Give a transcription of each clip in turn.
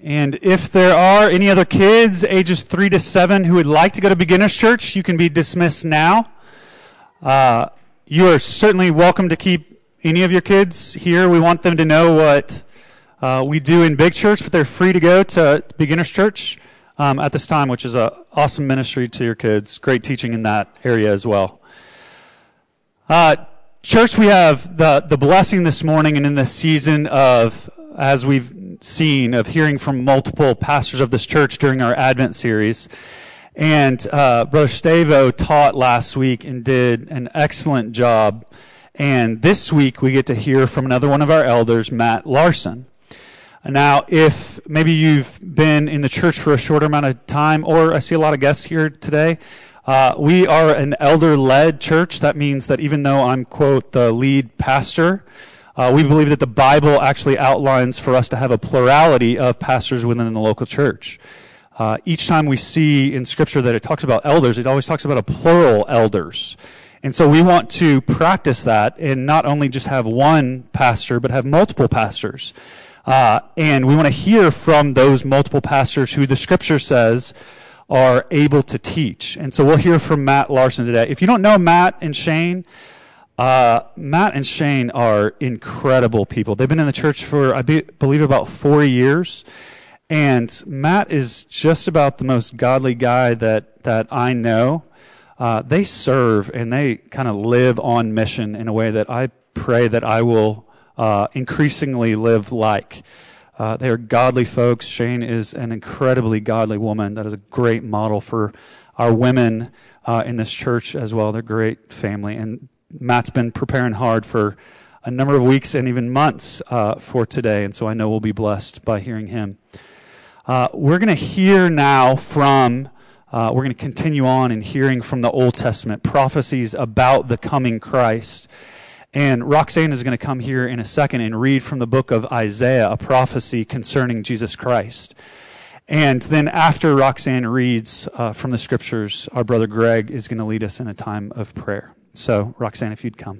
And if there are any other kids ages 3 to 7 who would like to go to Beginner's Church, you can be dismissed now. You are certainly welcome to keep any of your kids here. We want them to know what we do in Big Church, but they're free to go to Beginner's Church at this time, which is an awesome ministry to your kids. Great teaching in that area as well. Church, we have the blessing this morning and in this season of, as we've seen, of hearing from multiple pastors of this church during our Advent series. And Brother Stavo taught last week and did an excellent job. And this week we get to hear from another one of our elders, Matt Larson. Now, if maybe you've been in the church for a shorter amount of time, or I see a lot of guests here today, we are an elder-led church. That means that even though I'm, quote, the lead pastor, we believe that the Bible actually outlines for us to have a plurality of pastors within the local church. Each time we see in Scripture that it talks about elders, it always talks about a plural elders. And so we want to practice that and not only just have one pastor, but have multiple pastors. And we want to hear from those multiple pastors who the Scripture says are able to teach. And so we'll hear from Matt Larson today. If you don't know Matt and Shane are incredible people. They've been in the church for, I believe, about 4 years. And Matt is just about the most godly guy that I know. They serve and they kind of live on mission in a way that I pray that I will increasingly live like. They are godly folks. Shane is an incredibly godly woman that is a great model for our women in this church as well. They're a great family. And Matt's been preparing hard for a number of weeks and even months for today, and so I know we'll be blessed by hearing him. We're going to hear now from, we're going to continue on in hearing from the Old Testament prophecies about the coming Christ. And Roxanne is going to come here in a second and read from the book of Isaiah, a prophecy concerning Jesus Christ. And then after Roxanne reads from the Scriptures, our brother Greg is going to lead us in a time of prayer. So, Roxanne, if you'd come.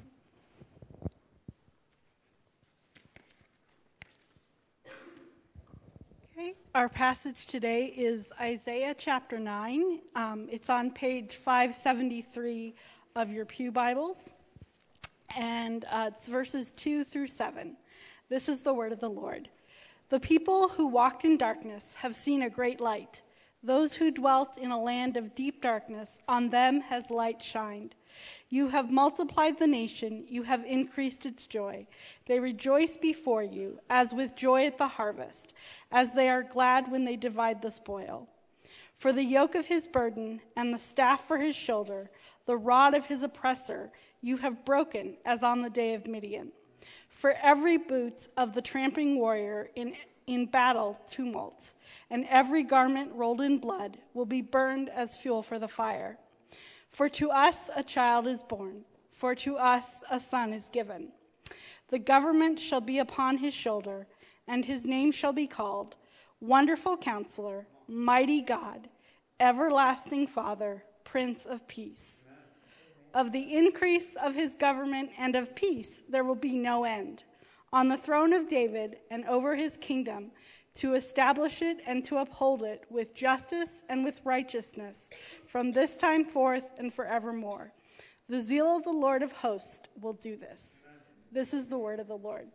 Okay, our passage today is Isaiah chapter 9. It's on page 573 of your pew Bibles, and it's verses 2 through 7. This is the word of the Lord. The people who walked in darkness have seen a great light. Those who dwelt in a land of deep darkness, on them has light shined. You have multiplied the nation, you have increased its joy. They rejoice before you, as with joy at the harvest, as they are glad when they divide the spoil. For the yoke of his burden and the staff for his shoulder, the rod of his oppressor, you have broken as on the day of Midian. For every boot of the tramping warrior in battle tumult, and every garment rolled in blood will be burned as fuel for the fire. For to us a child is born, for to us a son is given. The government shall be upon his shoulder, and his name shall be called Wonderful Counselor, Mighty God, Everlasting Father, Prince of Peace. Of the increase of his government and of peace there will be no end, on the throne of David and over his kingdom, to establish it and to uphold it with justice and with righteousness from this time forth and forevermore. The zeal of the Lord of hosts will do this. This is the word of the Lord.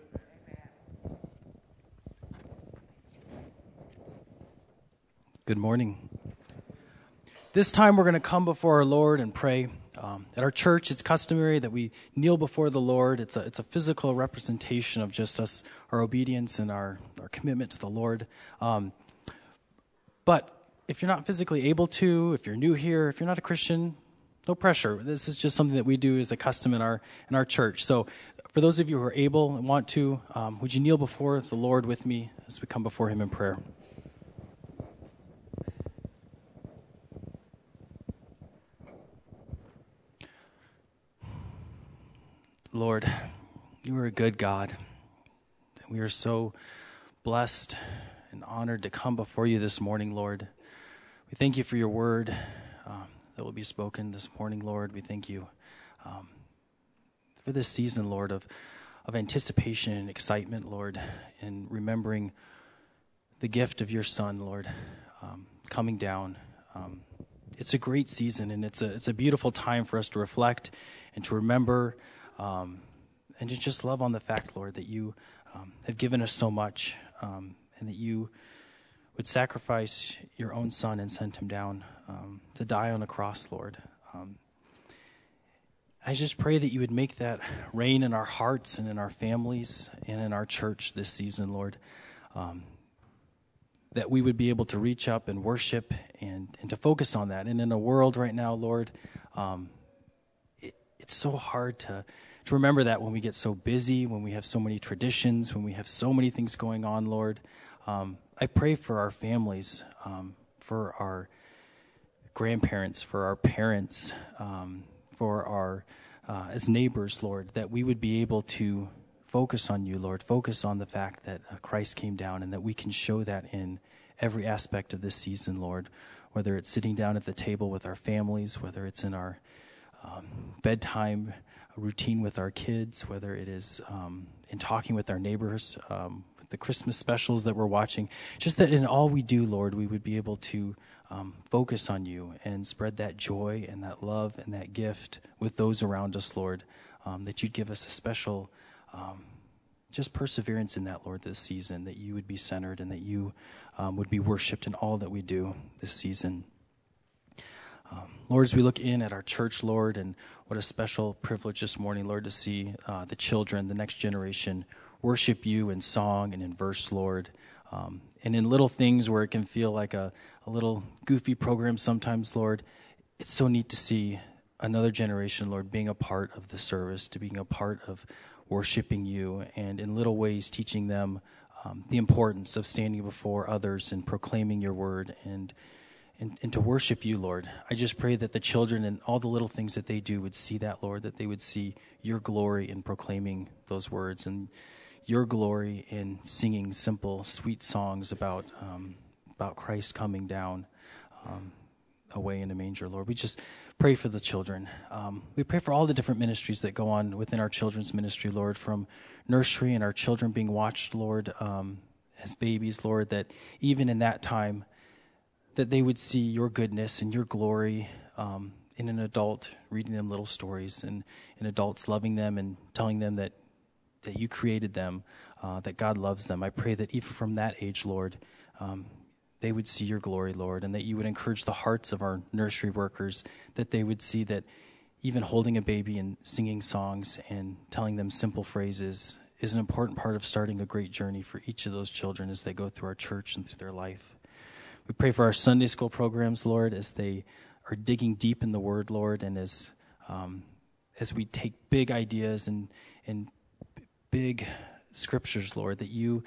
Good morning. This time we're going to come before our Lord and pray. At our church, it's customary that we kneel before the Lord. It's a physical representation of just us, our obedience and our commitment to the Lord. But if you're not physically able to, if you're new here, if you're not a Christian, no pressure. This is just something that we do as a custom in our church. So for those of you who are able and want to, would you kneel before the Lord with me as we come before him in prayer? Lord, you are a good God. We are so blessed and honored to come before you this morning, Lord. We thank you for your word that will be spoken this morning, Lord. We thank you for this season, Lord, of anticipation and excitement, Lord, and remembering the gift of your Son, Lord, coming down. It's a great season, and it's a beautiful time for us to reflect and to remember and to just love on the fact, Lord, that you have given us so much, and that you would sacrifice your own Son and send him down to die on a cross, Lord. I just pray that you would make that reign in our hearts and in our families and in our church this season, Lord. That we would be able to reach up and worship and to focus on that. And in a world right now, Lord, it's so hard to remember that when we get so busy, when we have so many traditions, when we have so many things going on, Lord. I pray for our families, for our grandparents, for our parents, for our as neighbors, Lord, that we would be able to focus on you, Lord, focus on the fact that Christ came down, and that we can show that in every aspect of this season, Lord, whether it's sitting down at the table with our families, whether it's in our bedtime routine with our kids, whether it is in talking with our neighbors, the Christmas specials that we're watching, just that in all we do, Lord, we would be able to focus on you and spread that joy and that love and that gift with those around us, Lord, that you'd give us a special just perseverance in that, Lord, this season, that you would be centered and that you would be worshiped in all that we do this season. Lord, as we look in at our church, Lord, and what a special privilege this morning, Lord, to see the children, the next generation, worship you in song and in verse, Lord, and in little things where it can feel like a little goofy program sometimes, Lord. It's so neat to see another generation, Lord, being a part of the service, to being a part of worshiping you, and in little ways teaching them the importance of standing before others and proclaiming your word and to worship you, Lord. I just pray that the children and all the little things that they do would see that, Lord, that they would see your glory in proclaiming those words and your glory in singing simple, sweet songs about Christ coming down away in a manger, Lord. We just pray for the children. We pray for all the different ministries that go on within our children's ministry, Lord, from nursery and our children being watched, Lord, as babies, Lord, that even in that time, that they would see your goodness and your glory in an adult reading them little stories, and in adults loving them and telling them that you created them, that God loves them. I pray that even from that age, Lord, they would see your glory, Lord, and that you would encourage the hearts of our nursery workers, that they would see that even holding a baby and singing songs and telling them simple phrases is an important part of starting a great journey for each of those children as they go through our church and through their life. We pray for our Sunday school programs, Lord, as they are digging deep in the Word, Lord, and as we take big ideas and big scriptures, Lord, that you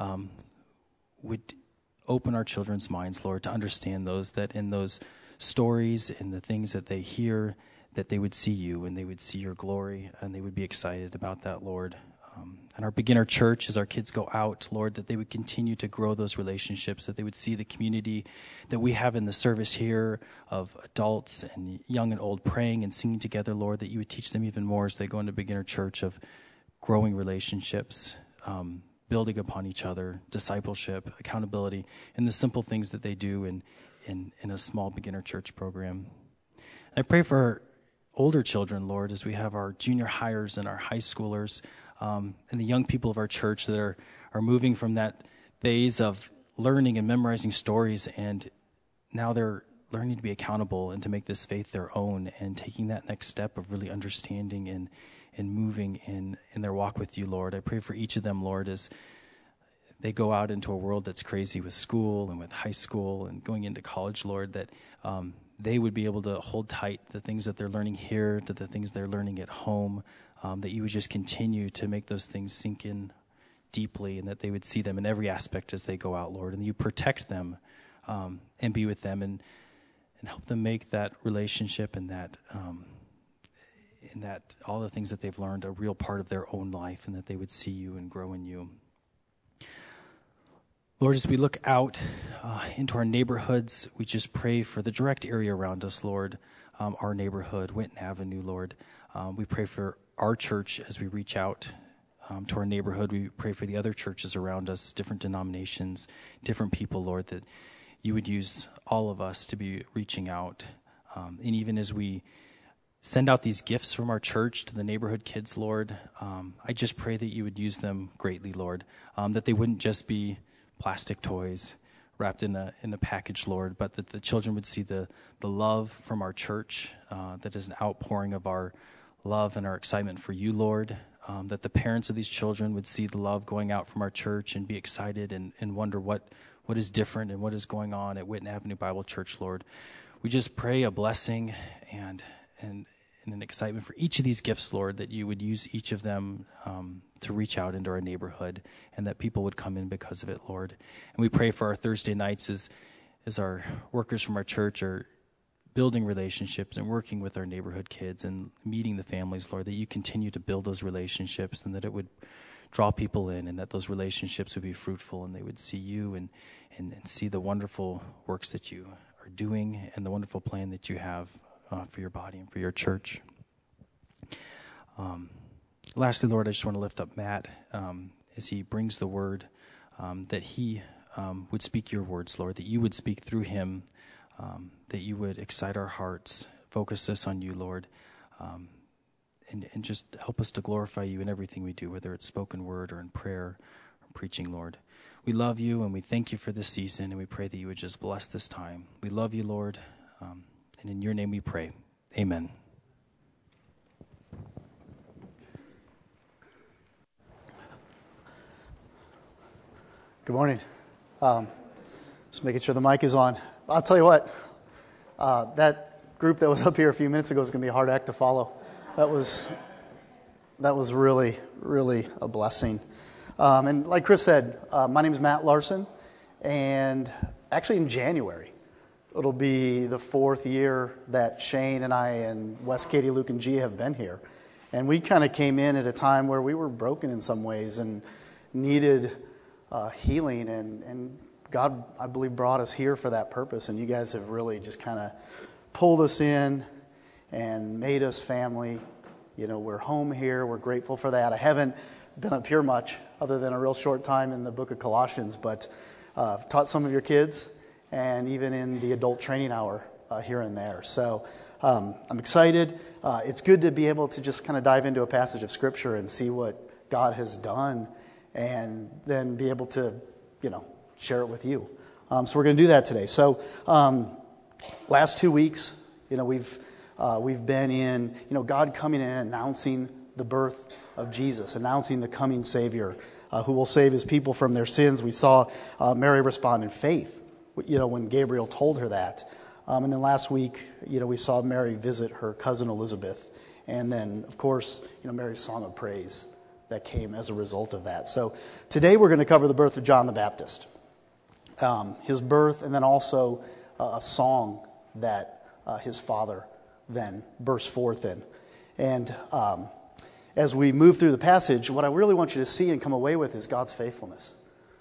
would open our children's minds, Lord, to understand those, that in those stories and the things that they hear, that they would see you and they would see your glory and they would be excited about that, Lord. And our beginner church, as our kids go out, Lord, that they would continue to grow those relationships, that they would see the community that we have in the service here of adults and young and old praying and singing together, Lord, that you would teach them even more as they go into beginner church of growing relationships, building upon each other, discipleship, accountability, and the simple things that they do in a small beginner church program. And I pray for our older children, Lord, as we have our junior hires and our high schoolers, and the young people of our church that are moving from that phase of learning and memorizing stories, and now they're learning to be accountable and to make this faith their own, and taking that next step of really understanding and moving in their walk with you, Lord. I pray for each of them, Lord, as they go out into a world that's crazy with school and with high school and going into college, Lord, that they would be able to hold tight the things that they're learning here to the things they're learning at home, that you would just continue to make those things sink in deeply, and that they would see them in every aspect as they go out, Lord, and you protect them and be with them and help them make that relationship and that all the things that they've learned a real part of their own life, and that they would see you and grow in you. Lord, as we look out into our neighborhoods, we just pray for the direct area around us, Lord, our neighborhood, Winton Avenue, Lord. We pray for our church as we reach out to our neighborhood. We pray for the other churches around us, different denominations, different people, Lord, that you would use all of us to be reaching out. And even as we send out these gifts from our church to the neighborhood kids, Lord, I just pray that you would use them greatly, Lord, that they wouldn't just be plastic toys wrapped in a package, Lord, but that the children would see the love from our church, that is an outpouring of our love and our excitement for you, Lord, that the parents of these children would see the love going out from our church and be excited and wonder what is different and what is going on at Whitten Avenue Bible Church, Lord. We just pray a blessing and an excitement for each of these gifts, Lord, that you would use each of them to reach out into our neighborhood and that people would come in because of it, Lord. And we pray for our Thursday nights as our workers from our church are building relationships and working with our neighborhood kids and meeting the families, Lord, that you continue to build those relationships and that it would draw people in and that those relationships would be fruitful and they would see you and see the wonderful works that you are doing and the wonderful plan that you have for your body and for your church. Lastly, Lord, I just want to lift up Matt as he brings the word, that he would speak your words, Lord, that you would speak through him, that you would excite our hearts, focus us on you, Lord, and just help us to glorify you in everything we do, whether it's spoken word or in prayer or preaching, Lord. We love you and we thank you for this season, and we pray that you would just bless this time. We love you, Lord, and in your name we pray. Amen. Good morning. Just making sure the mic is on. I'll tell you what, that group that was up here a few minutes ago is going to be a hard act to follow. That was really, really a blessing. And like Chris said, my name is Matt Larson, and actually in January, it'll be the 4th year that Shane and I and Wes, Katie, Luke, and Gia have been here. And we kind of came in at a time where we were broken in some ways and needed healing, and God, I believe, brought us here for that purpose, and you guys have really just kind of pulled us in and made us family. You know, we're home here. We're grateful for that. I haven't been up here much other than a real short time in the book of Colossians, but I've taught some of your kids and even in the adult training hour here and there. So I'm excited. It's good to be able to just kind of dive into a passage of Scripture and see what God has done and then be able to, share it with you. So we're going to do that today. So last 2 weeks, we've been in, God coming in and announcing the birth of Jesus, announcing the coming Savior who will save his people from their sins. We saw Mary respond in faith, when Gabriel told her that. And then last week, we saw Mary visit her cousin Elizabeth. And then, of course, Mary's song of praise that came as a result of that. So today we're going to cover the birth of John the Baptist, his birth, and then also a song that his father then burst forth in. And as we move through the passage, what I really want you to see and come away with is God's faithfulness.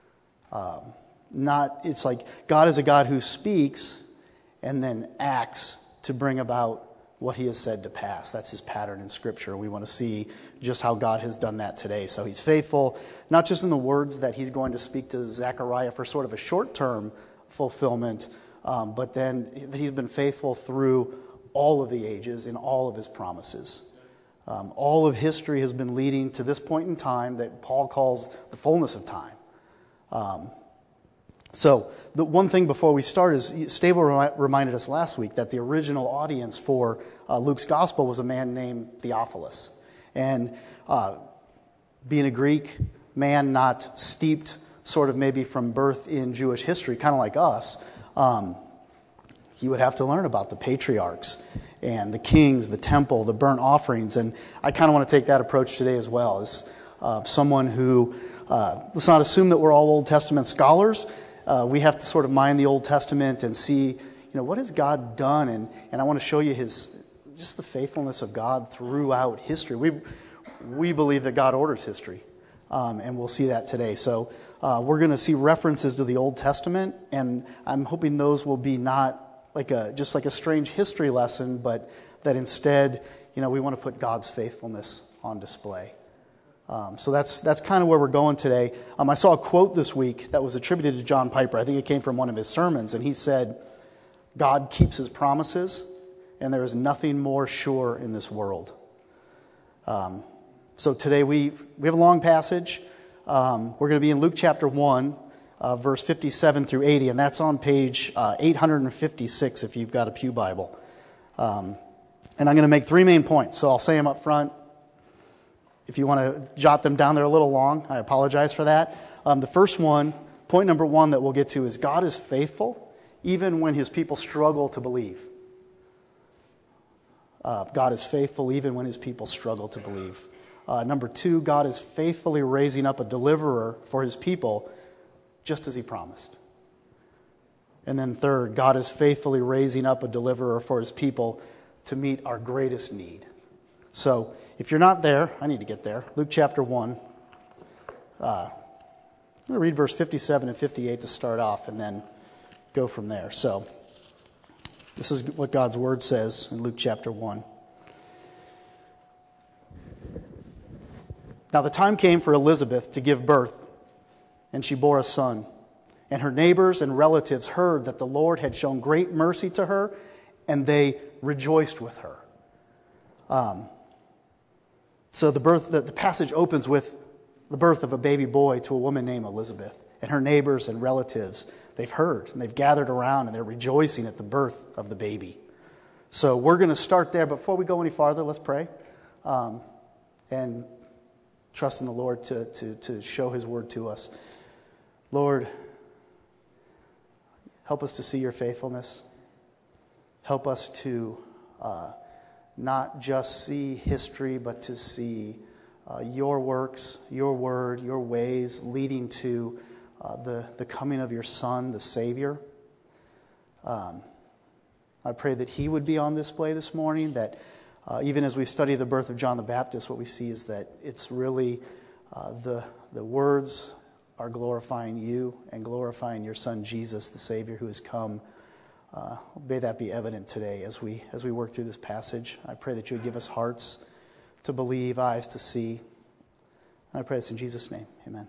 It's like God is a God who speaks and then acts to bring about what he has said to pass. That's his pattern in Scripture. We want to see just how God has done that today. So he's faithful, not just in the words that he's going to speak to Zechariah for sort of a short-term fulfillment, but then he's been faithful through all of the ages in all of his promises. All of history has been leading to this point in time that Paul calls the fullness of time. So the one thing before we start is Stavo reminded us last week that the original audience for Luke's gospel was a man named Theophilus. And being a Greek man, not steeped sort of maybe from birth in Jewish history, kind of like us, he would have to learn about the patriarchs and the kings, the temple, the burnt offerings. And I kind of want to take that approach today as well, as someone who, let's not assume that we're all Old Testament scholars. We have to sort of mine the Old Testament and see, what has God done? And I want to show you just the faithfulness of God throughout history. We believe that God orders history, and we'll see that today. So we're going to see references to the Old Testament, and I'm hoping those will be not just like a strange history lesson, but that instead, we want to put God's faithfulness on display. So that's kind of where we're going today. I saw a quote this week that was attributed to John Piper. I think it came from one of his sermons, and he said, "God keeps his promises, and there is nothing more sure in this world." So today we have a long passage. We're going to be in Luke chapter 1, verse 57 through 80, and that's on page 856 if you've got a Pew Bible. And I'm going to make three main points, so I'll say them up front. If you want to jot them down, they're a little long. I apologize for that. The first one, point number one that we'll get to is God is faithful even when his people struggle to believe. God is faithful even when his people struggle to believe. Number two, God is faithfully raising up a deliverer for his people just as he promised. And then third, God is faithfully raising up a deliverer for his people to meet our greatest need. So if you're not there, I need to get there. Luke chapter 1. I'm going to read verse 57 and 58 to start off and then go from there. So this is what God's word says in Luke chapter 1. Now the time came for Elizabeth to give birth, and she bore a son. And her neighbors and relatives heard that the Lord had shown great mercy to her, and they rejoiced with her. So the passage opens with the birth of a baby boy to a woman named Elizabeth. And her neighbors and relatives, they've heard, and they've gathered around, and they're rejoicing at the birth of the baby. So we're going to start there. Before we go any farther, let's pray. And trust in the Lord to show his word to us. Lord, help us to see your faithfulness. Help us to not just see history, but to see your works, your word, your ways leading to the coming of your Son, the Savior. I pray that he would be on display this morning, that even as we study the birth of John the Baptist, what we see is that it's really the words are glorifying you and glorifying your Son Jesus, the Savior who has come. May that be evident today as we work through this passage. I pray that you would give us hearts to believe, eyes to see. I pray this in Jesus' name. Amen.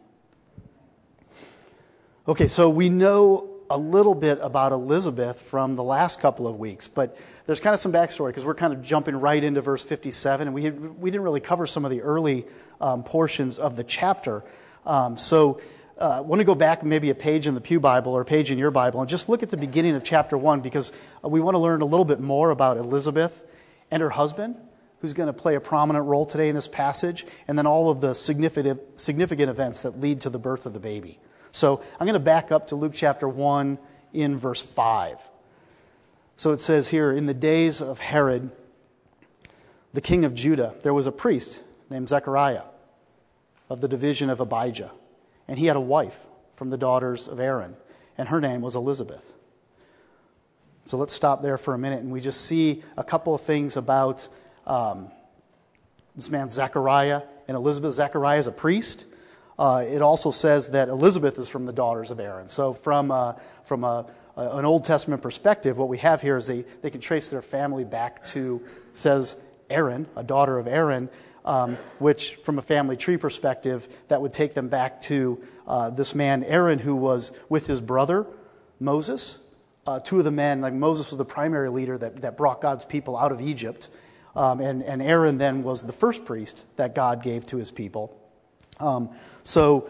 Okay, so we know a little bit about Elizabeth from the last couple of weeks, but there's kind of some backstory because we're kind of jumping right into verse 57, and we didn't really cover some of the early portions of the chapter. So I want to go back maybe a page in the Pew Bible or a page in your Bible and just look at the beginning of chapter 1 because we want to learn a little bit more about Elizabeth and her husband, who's going to play a prominent role today in this passage, and then all of the significant events that lead to the birth of the baby. So I'm going to back up to Luke chapter 1 in verse 5. So it says here, in the days of Herod, the king of Judah, there was a priest named Zechariah of the division of Abijah. And he had a wife from the daughters of Aaron, and her name was Elizabeth. So let's stop there for a minute, and we just see a couple of things about this man Zechariah and Elizabeth. Zechariah is a priest. It also says that Elizabeth is from the daughters of Aaron. So from an Old Testament perspective, what we have here is they can trace their family back to, says Aaron, a daughter of Aaron, which from a family tree perspective, that would take them back to this man Aaron, who was with his brother Moses. Two of the men, like Moses was the primary leader that brought God's people out of Egypt. And Aaron then was the first priest that God gave to his people. So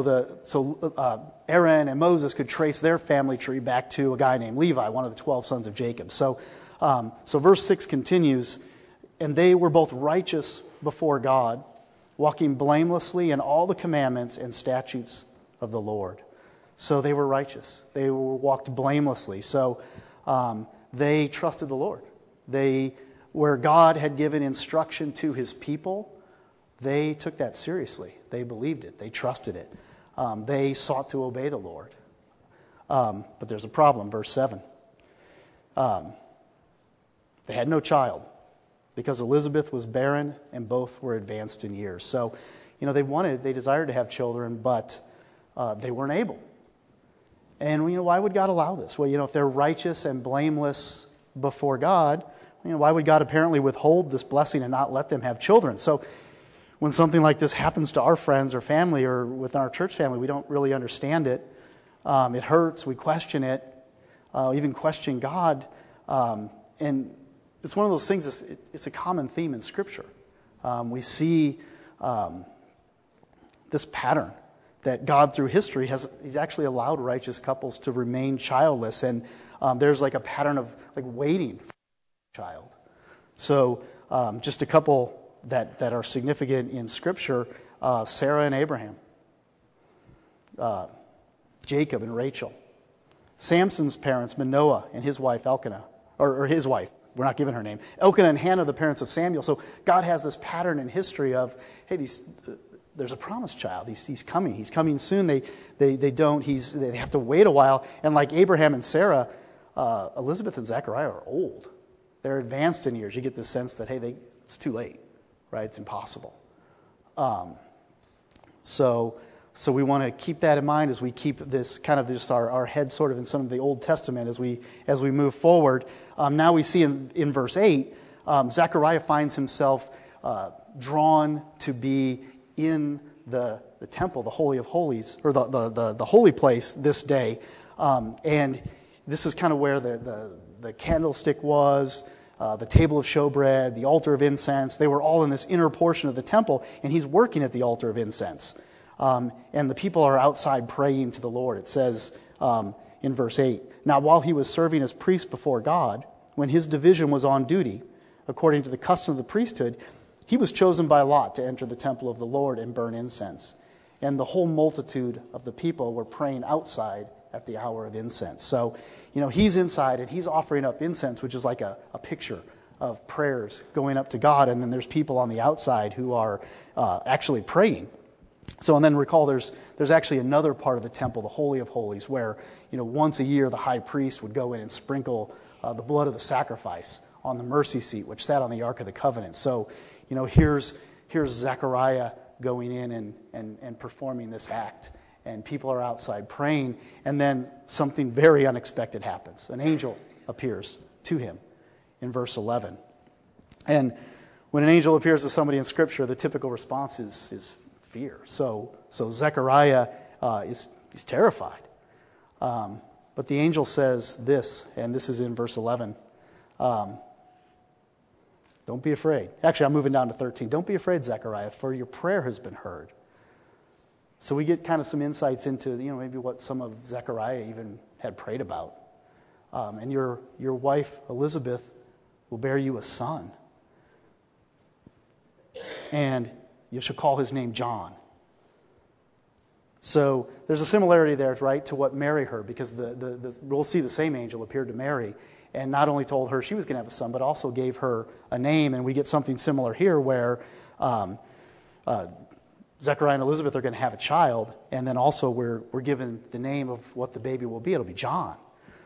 Aaron and Moses could trace their family tree back to a guy named Levi, one of the 12 sons of Jacob. So verse 6 continues, and they were both righteous before God, walking blamelessly in all the commandments and statutes of the Lord. So they were righteous. They walked blamelessly. So they trusted the Lord. Where God had given instruction to his people, they took that seriously. They believed it. They trusted it. They sought to obey the Lord. But there's a problem, verse 7. They had no child because Elizabeth was barren and both were advanced in years. So, they desired to have children, but they weren't able. And, why would God allow this? Well, if they're righteous and blameless before God, why would God apparently withhold this blessing and not let them have children? So when something like this happens to our friends or family or with our church family, we don't really understand it. It hurts. We question it, even question God. And it's one of those things, it's a common theme in Scripture. We see this pattern that God, through history, He's actually allowed righteous couples to remain childless. And there's like a pattern of like waiting for a child. So just a couple that are significant in Scripture, Sarah and Abraham, Jacob and Rachel, Samson's parents, Manoah and his wife Elkanah, or his wife, we're not giving her name, Elkanah and Hannah, the parents of Samuel. So God has this pattern in history of, hey, there's a promised child. He's coming. He's coming soon. They have to wait a while. And like Abraham and Sarah, Elizabeth and Zechariah are old. They're advanced in years. You get the sense that, hey, it's too late, right? It's impossible. So we want to keep that in mind as we keep this kind of just our head sort of in some of the Old Testament as we move forward. Now we see in verse 8, Zechariah finds himself drawn to be in the temple, the Holy of Holies, or the holy place this day. And this is kind of where the candlestick was, the table of showbread, the altar of incense. They were all in this inner portion of the temple, and he's working at the altar of incense. And the people are outside praying to the Lord. It says in verse 8, "Now while he was serving as priest before God, when his division was on duty, according to the custom of the priesthood, he was chosen by lot to enter the temple of the Lord and burn incense. And the whole multitude of the people were praying outside at the hour of incense." So, he's inside and he's offering up incense, which is like a picture of prayers going up to God. And then there's people on the outside who are actually praying. So, and then recall there's actually another part of the temple, the Holy of Holies, where, once a year the high priest would go in and sprinkle the blood of the sacrifice on the mercy seat, which sat on the Ark of the Covenant. So, here's Zechariah going in and performing this act. And people are outside praying. And then something very unexpected happens. An angel appears to him in verse 11. And when an angel appears to somebody in Scripture, the typical response is fear. So Zechariah is terrified. But the angel says this, and this is in verse 11. Don't be afraid. Actually, I'm moving down to 13. Don't be afraid, Zechariah, for your prayer has been heard. So we get kind of some insights into, maybe what some of Zechariah even had prayed about. And your wife, Elizabeth, will bear you a son. And you shall call his name John. So there's a similarity there, right, to what Mary heard, because we'll see the same angel appeared to Mary and not only told her she was going to have a son, but also gave her a name. And we get something similar here where Zechariah and Elizabeth are going to have a child, and then also we're given the name of what the baby will be. It'll be John.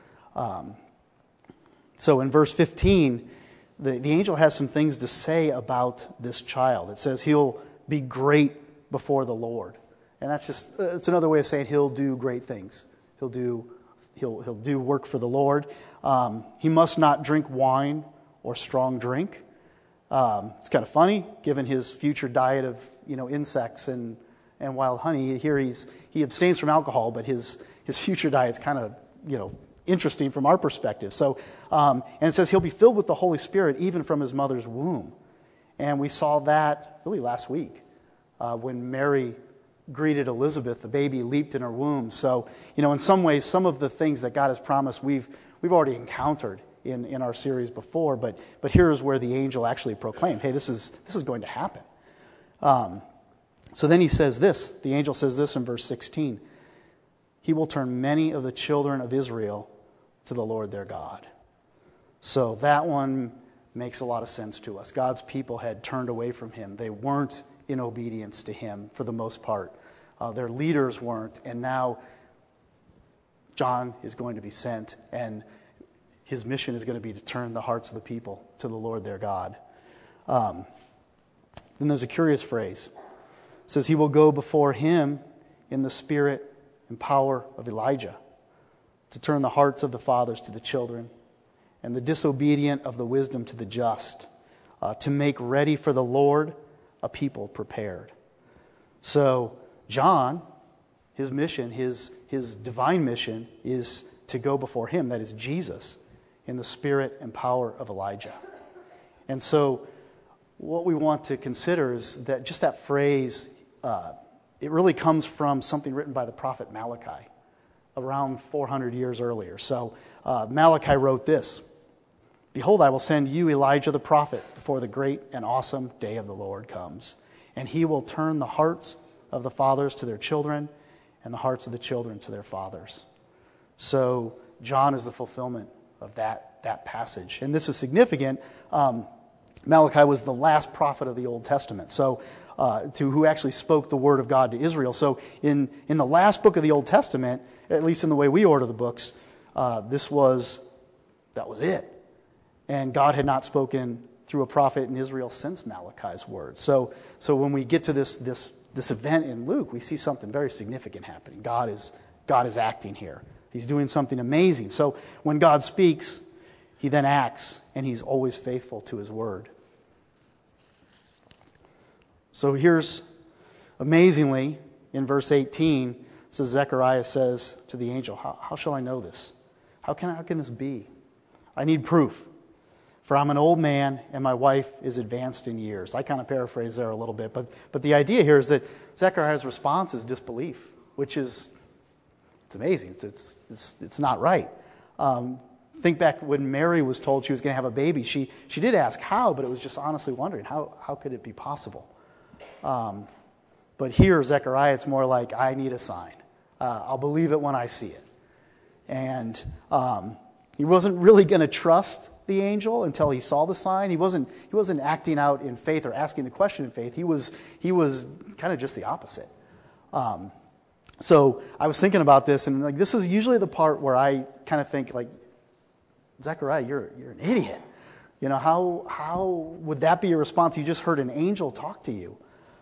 So in verse 15, the angel has some things to say about this child. It says he'll be great before the Lord. And it's another way of saying he'll do great things. He'll do work for the Lord. He must not drink wine or strong drink. It's kind of funny, given his future diet of insects and wild honey. Here he abstains from alcohol, but his future diet's kind of interesting from our perspective. So and it says he'll be filled with the Holy Spirit even from his mother's womb. And we saw that really last week when Mary greeted Elizabeth. The baby leaped in her womb. So in some ways, some of the things that God has promised we've already encountered in our series before, but here's where the angel actually proclaimed, hey, this is going to happen. So then he says this, the angel says this in verse 16, he will turn many of the children of Israel to the Lord their God. So that one makes a lot of sense to us. God's people had turned away from him. They weren't in obedience to him for the most part. Their leaders weren't, and now John is going to be sent, and his mission is going to be to turn the hearts of the people to the Lord their God. Then there's a curious phrase. It says, he will go before him in the spirit and power of Elijah to turn the hearts of the fathers to the children and the disobedient of the wisdom to the just, to make ready for the Lord a people prepared. So John, his mission, his divine mission is to go before him, that is Jesus, in the spirit and power of Elijah. And so what we want to consider is that just that phrase, it really comes from something written by the prophet Malachi around 400 years earlier. So Malachi wrote this, "Behold, I will send you Elijah the prophet before the great and awesome day of the Lord comes. And he will turn the hearts of the fathers to their children and the hearts of the children to their fathers." So John is the fulfillment of that passage. And this is significant. Malachi was the last prophet of the Old Testament, so to who actually spoke the word of God to Israel. So in the last book of the Old Testament, at least in the way we order the books, that was it. And God had not spoken through a prophet in Israel since Malachi's word. So when we get to this event in Luke, we see something very significant happening. God is acting here. He's doing something amazing. So when God speaks, he then acts, and he's always faithful to his word. So here's, amazingly, in verse 18, it says, Zechariah says to the angel, how shall I know this? How can this be? I need proof. For I'm an old man, and my wife is advanced in years. I kind of paraphrase there a little bit, but the idea here is that Zechariah's response is disbelief, which is, it's amazing. It's not right. Think back when Mary was told she was going to have a baby. She did ask how, but it was just honestly wondering, how could it be possible? But here, Zechariah, it's more like, I need a sign. I'll believe it when I see it. And he wasn't really going to trust the angel until he saw the sign. He wasn't acting out in faith or asking the question in faith. He was kind of just the opposite. So I was thinking about this, and this is usually the part where I kind of think, like, Zechariah, you're an idiot. You know, how would that be your response? You just heard an angel talk to you.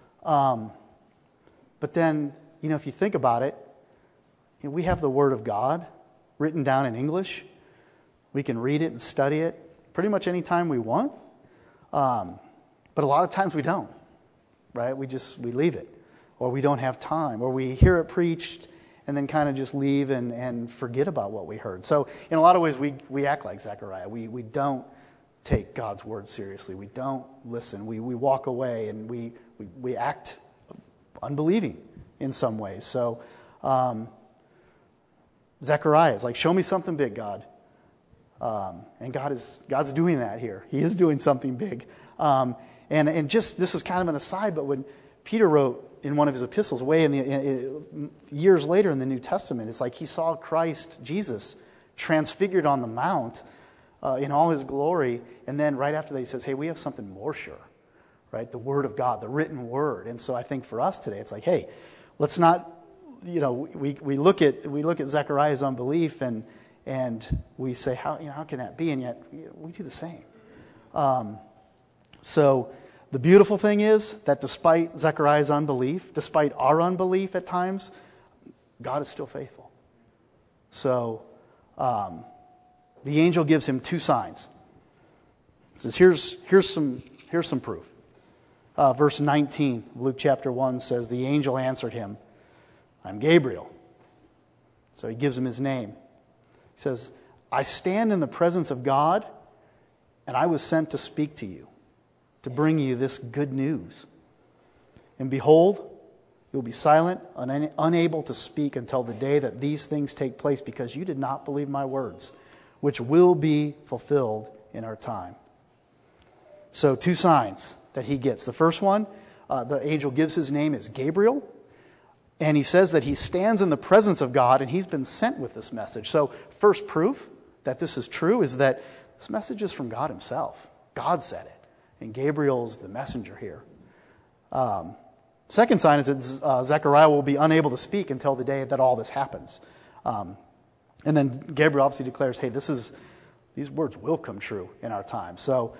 But then, if you think about it, we have the Word of God written down in English. We can read it and study it pretty much any time we want. But a lot of times we don't, right? We leave it. Or we don't have time. Or we hear it preached and then kind of just leave and forget about what we heard. So in a lot of ways, we act like Zechariah. We don't take God's word seriously. We don't listen. We walk away and we act unbelieving in some ways. So Zechariah is like, show me something big, God. And God's doing that here. He is doing something big. And just, this is kind of an aside, but when Peter wrote in one of his epistles, years later in the New Testament, it's like he saw Christ, Jesus, transfigured on the mount in all his glory, and then right after that he says, hey, we have something more sure, right? The Word of God, the written Word. And so I think for us today, it's like, hey, let's not, we look at Zechariah's unbelief and we say, how can that be? And yet we do the same. So the beautiful thing is that despite Zechariah's unbelief, despite our unbelief at times, God is still faithful. So the angel gives him two signs. He says, here's some proof. Verse 19, Luke chapter 1 says, the angel answered him, I'm Gabriel. So he gives him his name. He says, I stand in the presence of God, and I was sent to speak to you, to bring you this good news. And behold, you'll be silent, unable to speak until the day that these things take place, because you did not believe my words, which will be fulfilled in our time. So two signs that he gets. The first one, the angel gives his name as Gabriel, and he says that he stands in the presence of God, and he's been sent with this message. So first proof that this is true is that this message is from God himself. God said it, and Gabriel's the messenger here. Second sign is that Zechariah will be unable to speak until the day that all this happens. And then Gabriel obviously declares, hey, these words will come true in our time. So,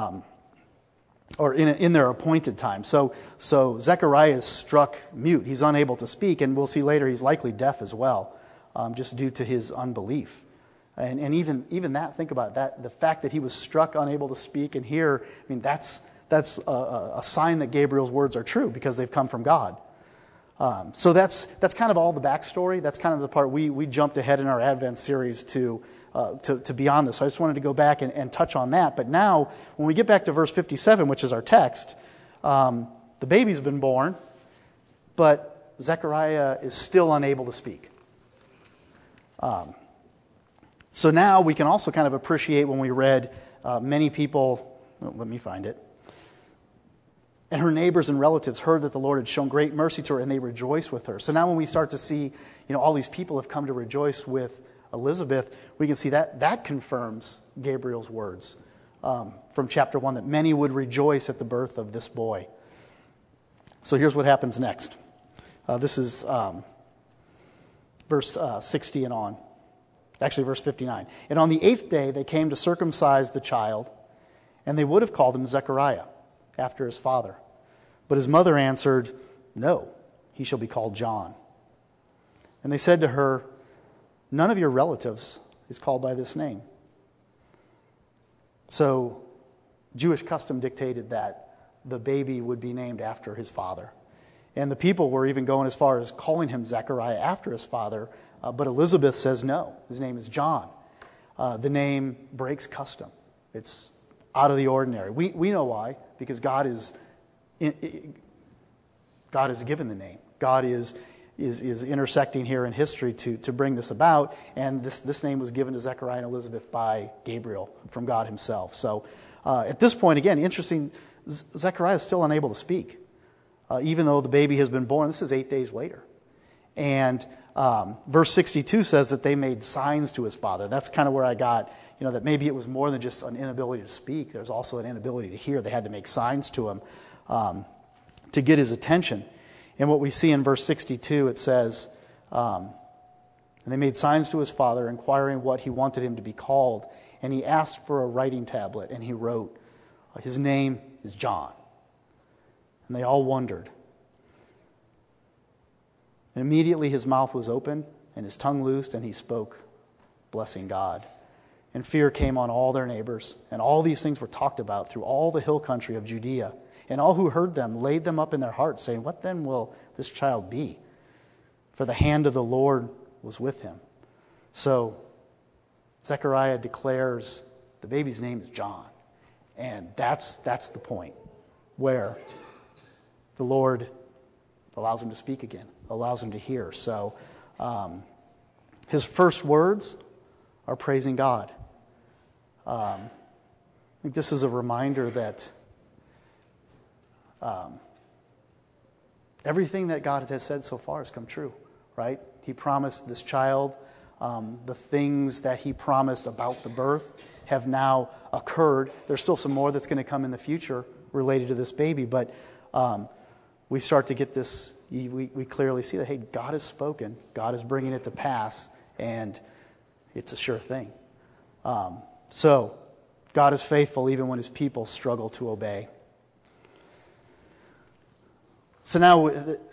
or in their appointed time. So Zechariah is struck mute. He's unable to speak, and we'll see later he's likely deaf as well, just due to his unbelief. And even that, think about that, the fact that he was struck unable to speak and hear, I mean, that's a sign that Gabriel's words are true because they've come from God. So that's kind of all the backstory. That's kind of the part we jumped ahead in our Advent series to beyond this. So I just wanted to go back and touch on that. But now, when we get back to verse 57, which is our text, the baby's been born, but Zechariah is still unable to speak. So now we can also kind of appreciate when we read many people, let me find it. And her neighbors and relatives heard that the Lord had shown great mercy to her, and they rejoiced with her. So now when we start to see, all these people have come to rejoice with Elizabeth, we can see that confirms Gabriel's words from chapter 1, that many would rejoice at the birth of this boy. So here's what happens next. This is verse 60 and on. Actually, verse 59. And on the 8th day they came to circumcise the child, and they would have called him Zechariah, after his father. But his mother answered, "No, he shall be called John." And they said to her, "None of your relatives is called by this name." So Jewish custom dictated that the baby would be named after his father. And the people were even going as far as calling him Zechariah after his father, but Elizabeth says no, his name is John. The name breaks custom. It's out of the ordinary. We know why, because God has given the name. God is intersecting here in history to bring this about, and this name was given to Zechariah and Elizabeth by Gabriel from God himself. So at this point, again, interesting, Zechariah is still unable to speak, even though the baby has been born. This is 8 days later. And verse 62 says that they made signs to his father. That's kind of where I got, that maybe it was more than just an inability to speak. There's also an inability to hear. They had to make signs to him to get his attention. And what we see in verse 62, it says, and they made signs to his father, inquiring what he wanted him to be called. And he asked for a writing tablet, and he wrote, "His name is John." And they all wondered. And immediately his mouth was open, and his tongue loosed, and he spoke, blessing God. And fear came on all their neighbors, and all these things were talked about through all the hill country of Judea. And all who heard them laid them up in their hearts, saying, "What then will this child be?" For the hand of the Lord was with him. So Zechariah declares the baby's name is John. And that's the point where the Lord allows him to speak again, allows him to hear. So his first words are praising God. I think this is a reminder that everything that God has said so far has come true, right? He promised this child. The things that he promised about the birth have now occurred. There's still some more that's going to come in the future related to this baby, but we start to get this. We clearly see that, hey, God has spoken. God is bringing it to pass, and it's a sure thing. So God is faithful even when his people struggle to obey. So now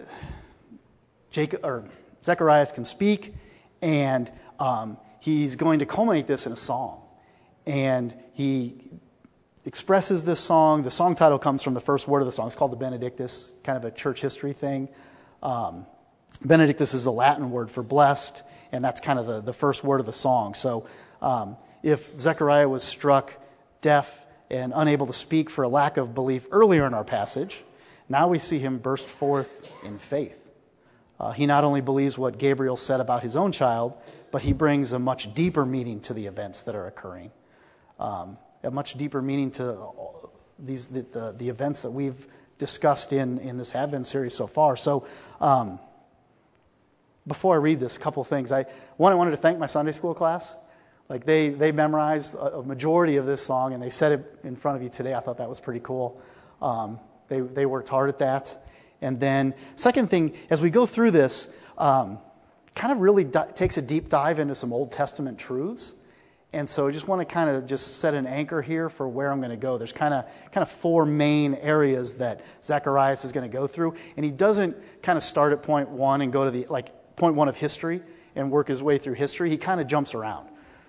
Zechariah can speak, and he's going to culminate this in a song. And he expresses this song. The song title comes from the first word of the song. It's called the Benedictus, kind of a church history thing. Benedictus is a Latin word for blessed, and that's kind of the first word of the song. So if Zechariah was struck deaf and unable to speak for a lack of belief earlier in our passage, now we see him burst forth in faith. He not only believes what Gabriel said about his own child, but he brings a much deeper meaning to the events that are occurring. A much deeper meaning to the events that we've discussed in this Advent series so far. So before I read this, a couple things. I wanted to thank my Sunday school class. Like they memorized a majority of this song, and they said it in front of you today. I thought that was pretty cool. They worked hard at that. And then second thing, as we go through this, kind of really takes a deep dive into some Old Testament truths. And so I just want to kind of just set an anchor here for where I'm going to go. There's kind of four main areas that Zacharias is going to go through. And he doesn't kind of start at point one and go to point one of history and work his way through history. He kind of jumps around.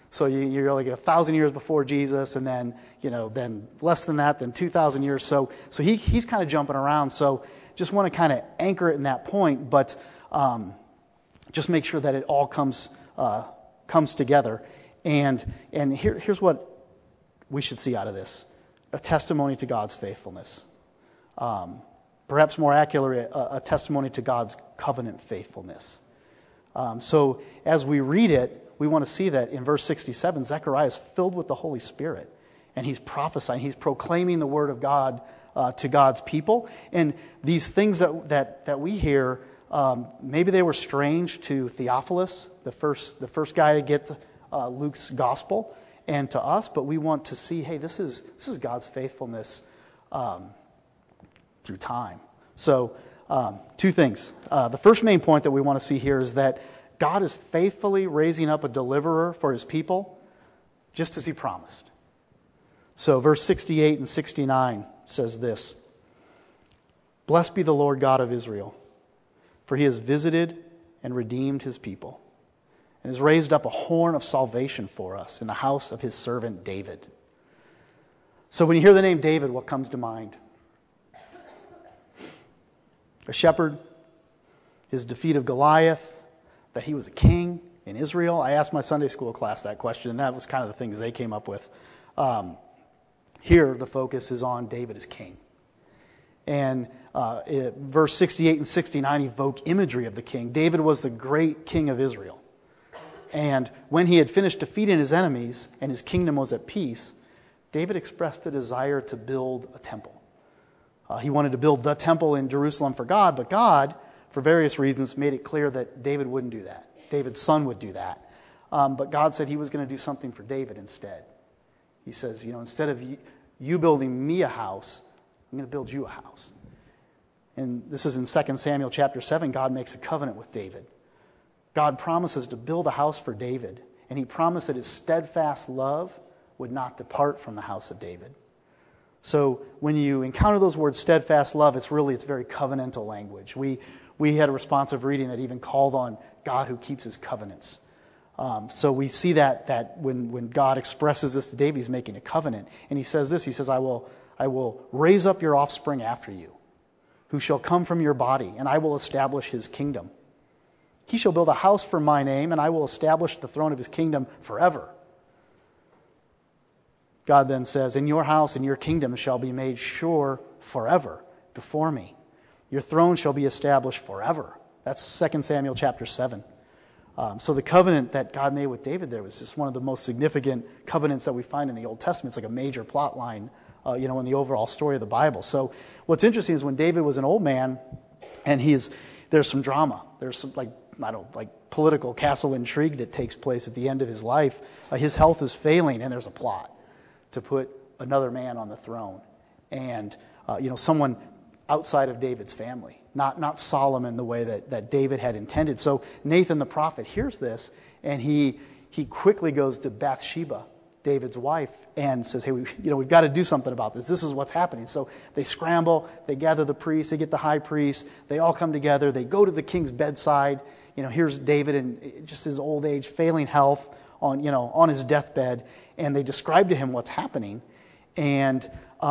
So you're like 1,000 years before Jesus, and then then less than that, then 2,000 years. So he's kind of jumping around. So just want to kind of anchor it in that point, but just make sure that it all comes together. And here's what we should see out of this: a testimony to God's faithfulness. Perhaps more accurately, a testimony to God's covenant faithfulness. So as we read it, we want to see that in verse 67, Zechariah is filled with the Holy Spirit, and he's prophesying, he's proclaiming the word of God to God's people. And these things that we hear, maybe they were strange to Theophilus, the first guy to get Luke's gospel, and to us, but we want to see, hey, this is God's faithfulness through time. So, two things. The first main point that we want to see here is that God is faithfully raising up a deliverer for his people, just as he promised. So, verse 68 and 69 says this: "Blessed be the Lord God of Israel, for he has visited and redeemed his people, and has raised up a horn of salvation for us in the house of his servant David." So when you hear the name David, what comes to mind? A shepherd, his defeat of Goliath, that he was a king in Israel. I asked my Sunday school class that question, and that was kind of the things they came up with. Here, the focus is on David as king. And verse 68 and 69 evoke imagery of the king. David was the great king of Israel. And when he had finished defeating his enemies and his kingdom was at peace, David expressed a desire to build a temple. He wanted to build the temple in Jerusalem for God, but God, for various reasons, made it clear that David wouldn't do that. David's son would do that. But God said he was going to do something for David instead. He says, instead of you building me a house, I'm going to build you a house. And this is in 2 Samuel chapter 7. God makes a covenant with David. God promises to build a house for David, and he promised that his steadfast love would not depart from the house of David. So when you encounter those words, steadfast love, it's very covenantal language. We had a responsive reading that even called on God who keeps his covenants. So we see that when God expresses this to David, he's making a covenant. And he says this, he says, I will raise up your offspring after you, who shall come from your body, and I will establish his kingdom. He shall build a house for my name, and I will establish the throne of his kingdom forever. God then says, in your house and your kingdom shall be made sure forever before me. Your throne shall be established forever. That's 2 Samuel chapter 7. So the covenant that God made with David there was just one of the most significant covenants that we find in the Old Testament. It's like a major plot line, in the overall story of the Bible. So what's interesting is when David was an old man, and there's some drama. There's some political castle intrigue that takes place at the end of his life. His health is failing, and there's a plot to put another man on the throne, and someone outside of David's family, not Solomon the way that David had intended. So Nathan the prophet hears this, and he quickly goes to Bathsheba, David's wife, and says, hey, we've got to do something about this. This is what's happening. So they scramble, they gather the priests, they get the high priest, they all come together, they go to the king's bedside. Here's David in just his old age, failing health, on his deathbed, and they describe to him what's happening, and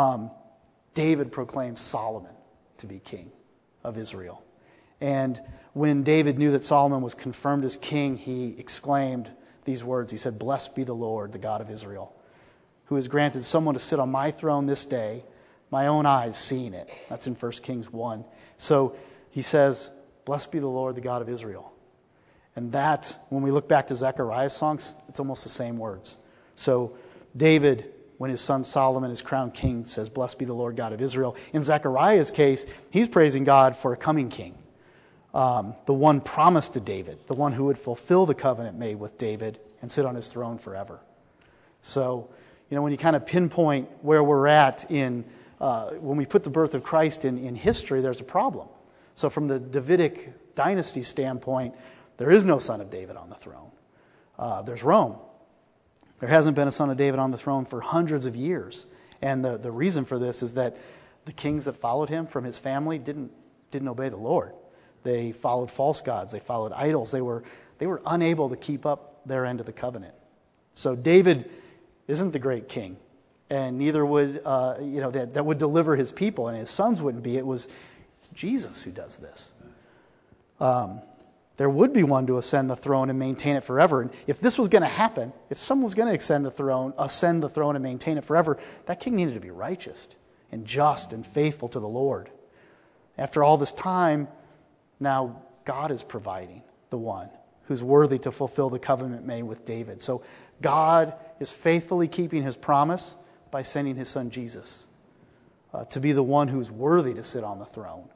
David proclaims Solomon to be king of Israel. And when David knew that Solomon was confirmed as king, he exclaimed these words. He said, "Blessed be the Lord, the God of Israel, who has granted someone to sit on my throne this day, my own eyes seeing it." That's in 1 Kings 1. So he says, "Blessed be the Lord, the God of Israel." And that, when we look back to Zechariah's songs, it's almost the same words. So David, when his son Solomon is crowned king, says, "Blessed be the Lord God of Israel." In Zechariah's case, he's praising God for a coming king, the one promised to David, the one who would fulfill the covenant made with David and sit on his throne forever. So, when you kind of pinpoint where we're at when we put the birth of Christ in history, there's a problem. So from the Davidic dynasty standpoint, there is no son of David on the throne. There's Rome. There hasn't been a son of David on the throne for hundreds of years. And the reason for this is that the kings that followed him from his family didn't obey the Lord. They followed false gods. They followed idols. They were unable to keep up their end of the covenant. So David isn't the great king, and neither would, that would deliver his people, and his sons wouldn't be. It's Jesus who does this. There would be one to ascend the throne and maintain it forever. And if this was going to happen, if someone was going to ascend the throne and maintain it forever, that king needed to be righteous and just and faithful to the Lord. After all this time, now God is providing the one who's worthy to fulfill the covenant made with David. So God is faithfully keeping his promise by sending his son Jesus to be the one who's worthy to sit on the throne.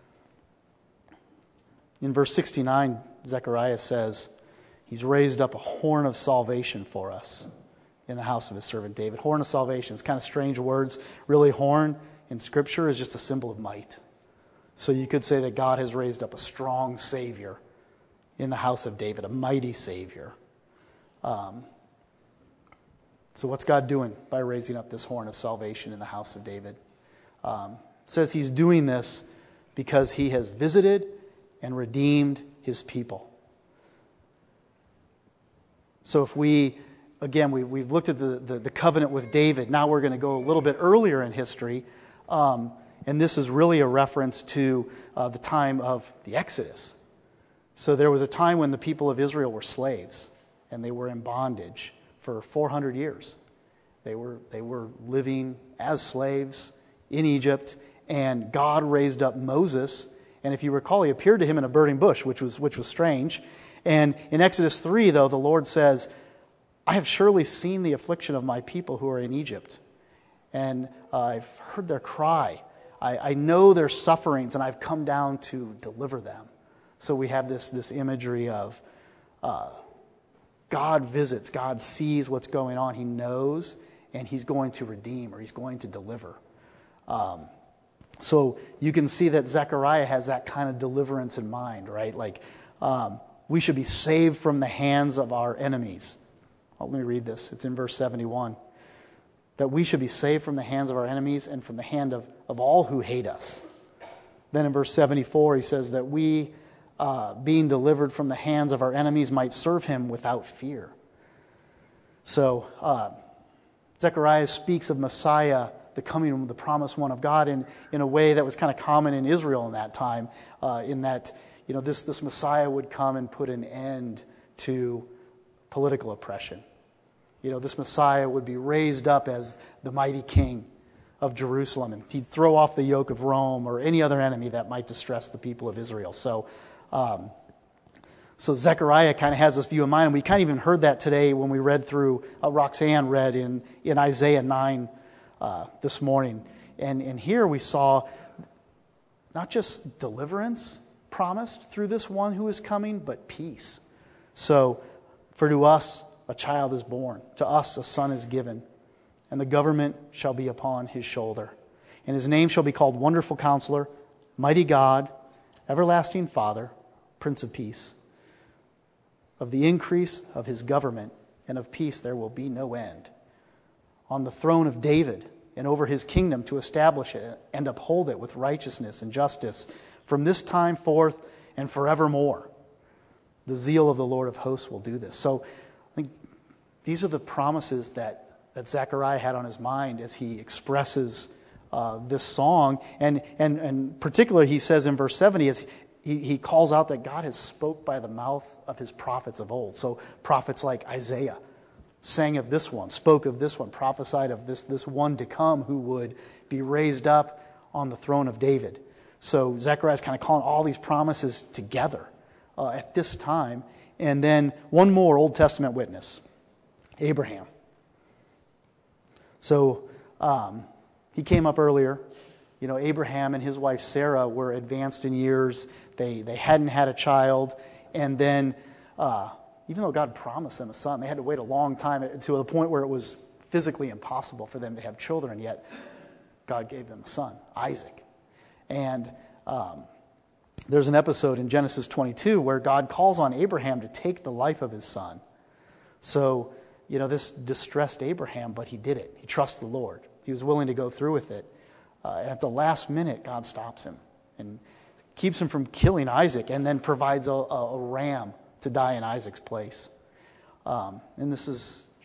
In verse 69, Zechariah says, he's raised up a horn of salvation for us in the house of his servant David. Horn of salvation. It's kind of strange words. Really, horn in Scripture is just a symbol of might. So you could say that God has raised up a strong Savior in the house of David, a mighty Savior. So what's God doing by raising up this horn of salvation in the house of David? It says he's doing this because he has visited and redeemed his people. So if we've looked at the covenant with David. Now we're going to go a little bit earlier in history. And this is really a reference to the time of the Exodus. So there was a time when the people of Israel were slaves, and they were in bondage for 400 years. They were living as slaves in Egypt, and God raised up Moses. And if you recall, he appeared to him in a burning bush, which was strange. And in Exodus 3, though, the Lord says, I have surely seen the affliction of my people who are in Egypt. And I've heard their cry. I know their sufferings, and I've come down to deliver them. So we have this imagery of God visits, God sees what's going on. He knows, and he's going to redeem, or he's going to deliver. So you can see that Zechariah has that kind of deliverance in mind, right? Like, we should be saved from the hands of our enemies. Let me read this. It's in verse 71. That we should be saved from the hands of our enemies and from the hand of all who hate us. Then in verse 74, he says that we, being delivered from the hands of our enemies, might serve him without fear. So Zechariah speaks of Messiah, the coming of the promised one of God, in a way that was kind of common in Israel in that time, in that this Messiah would come and put an end to political oppression. This Messiah would be raised up as the mighty king of Jerusalem, and he'd throw off the yoke of Rome or any other enemy that might distress the people of Israel. So Zechariah kind of has this view in mind, and we kind of even heard that today when we read through, Roxanne read in Isaiah 9 this morning. And here we saw not just deliverance promised through this one who is coming, but peace. So, for to us a child is born, to us a son is given, and the government shall be upon his shoulder. And his name shall be called Wonderful Counselor, Mighty God, Everlasting Father, Prince of Peace. Of the increase of his government and of peace there will be no end. On the throne of David and over his kingdom, to establish it and uphold it with righteousness and justice from this time forth and forevermore. The zeal of the Lord of hosts will do this. So I think these are the promises that Zechariah had on his mind as he expresses this song. And particularly, he says in verse 70, as he calls out that God has spoke by the mouth of his prophets of old. So prophets like Isaiah sang of this one, spoke of this one, prophesied of this one to come who would be raised up on the throne of David. So Zechariah is kind of calling all these promises together at this time. And then one more Old Testament witness, Abraham. So he came up earlier. Abraham and his wife Sarah were advanced in years. They hadn't had a child. And then even though God promised them a son, they had to wait a long time to the point where it was physically impossible for them to have children. Yet God gave them a son, Isaac. And there's an episode in Genesis 22 where God calls on Abraham to take the life of his son. So, this distressed Abraham, but he did it. He trusted the Lord. He was willing to go through with it. At the last minute, God stops him and keeps him from killing Isaac, and then provides a ram to die in Isaac's place. And this is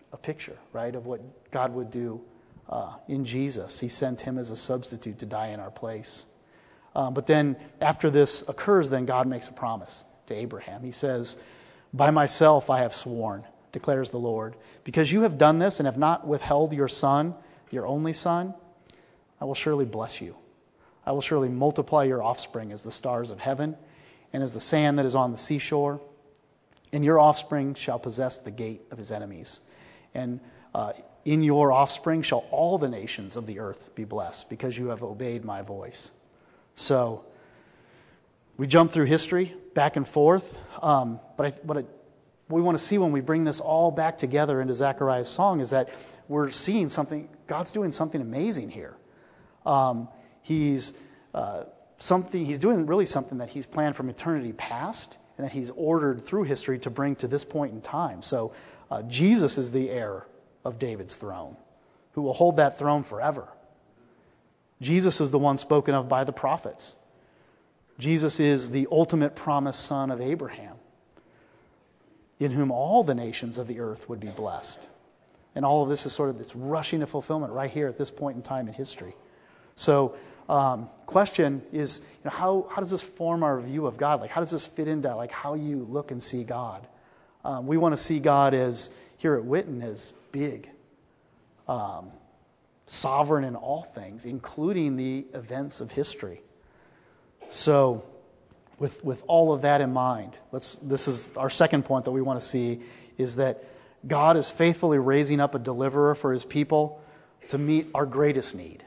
a picture, right, of what God would do in Jesus. He sent him as a substitute to die in our place. But then after this occurs, then God makes a promise to Abraham. He says, "By myself I have sworn, declares the Lord, because you have done this and have not withheld your son, your only son, I will surely bless you. I will surely multiply your offspring as the stars of heaven and as the sand that is on the seashore. And your offspring shall possess the gate of his enemies. And in your offspring shall all the nations of the earth be blessed, because you have obeyed my voice." So we jump through history back and forth, but what we want to see when we bring this all back together into Zechariah's song is that we're seeing something. God's doing something amazing here. He's doing really something that he's planned from eternity past, and that he's ordered through history to bring to this point in time. So Jesus is the heir of David's throne, who will hold that throne forever. Jesus is the one spoken of by the prophets. Jesus is the ultimate promised son of Abraham, in whom all the nations of the earth would be blessed. And all of this is sort of this rushing to fulfillment right here at this point in time in history. So question is, how does this form our view of God? Like, how does this fit into how you look and see God? We want to see God as, here at Whitten, as big, sovereign in all things, including the events of history. So with all of that in mind, this is our second point that we want to see, is that God is faithfully raising up a deliverer for his people to meet our greatest need.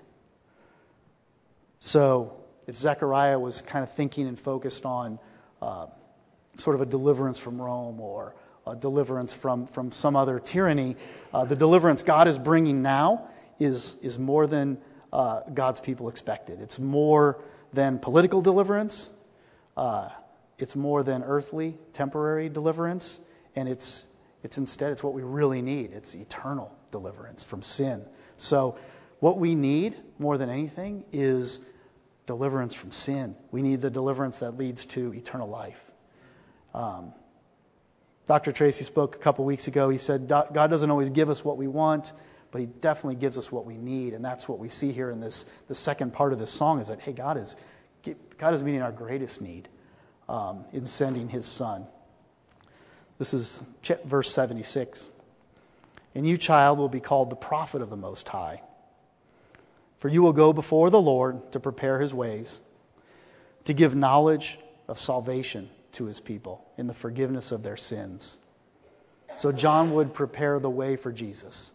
So if Zechariah was kind of thinking and focused on sort of a deliverance from Rome or a deliverance from some other tyranny, the deliverance God is bringing now is more than God's people expected. It's more than political deliverance. It's more than earthly, temporary deliverance. And it's what we really need. It's eternal deliverance from sin. So what we need more than anything is deliverance from sin. We need the deliverance that leads to eternal life. Dr. Tracy spoke a couple weeks ago. He said, God doesn't always give us what we want, but he definitely gives us what we need. And that's what we see here in the second part of this song, is that, hey, God is meeting our greatest need in sending his son. This is verse 76. "And you, child, will be called the prophet of the Most High. For you will go before the Lord to prepare his ways, to give knowledge of salvation to his people in the forgiveness of their sins." So John would prepare the way for Jesus.